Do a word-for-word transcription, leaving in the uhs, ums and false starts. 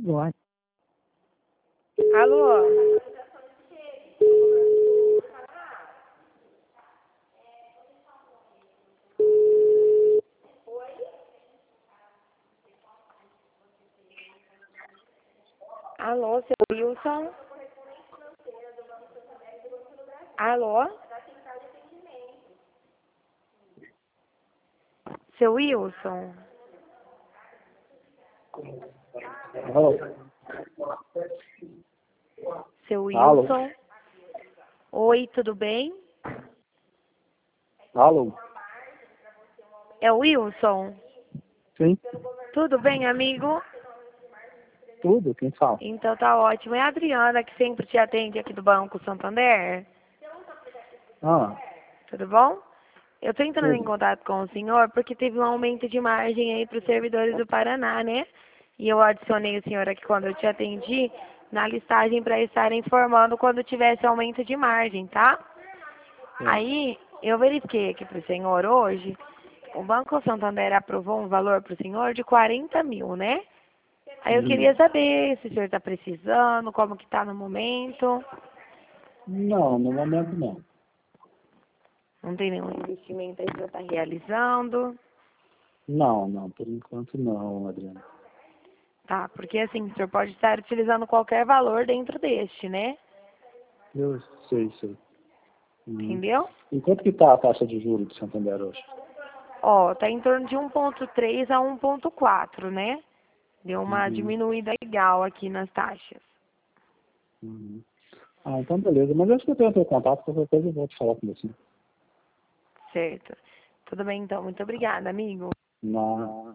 agora. Alô? Alô, seu Wilson? Alô? Seu Wilson? Alô? Seu Alô? Wilson? Oi, tudo bem? Alô? É o Wilson? Sim, Tudo bem, amigo? tudo, quem fala? Então tá ótimo. É a Adriana que sempre te atende aqui do Banco Santander? Ah, Tudo bom? Eu tô entrando em tudo. contato com o senhor porque teve um aumento de margem aí para os servidores do Paraná, né? E eu adicionei o senhor aqui quando eu te atendi na listagem para estar informando quando tivesse aumento de margem, tá? É. Aí eu verifiquei aqui para o senhor hoje, o Banco Santander aprovou um valor para o senhor de quarenta mil, né? Aí eu Uhum. queria saber se o senhor está precisando, como que tá no momento. Não, no momento não. Não tem nenhum investimento aí que o senhor está realizando. Não, não, por enquanto não, Adriano. Tá, porque assim, o senhor pode estar utilizando qualquer valor dentro deste, né? Eu sei, sei. Uhum. Entendeu? E quanto que tá a taxa de juros de Santander hoje? Ó, tá em torno de um ponto três a um ponto quatro, né? Deu uma Uhum. diminuída legal aqui nas taxas. Uhum. Ah, então beleza. Mas eu acho que eu tenho teu contato, qualquer coisa eu vou te falar com você. Certo. Tudo bem, então. Muito obrigada, amigo. Não.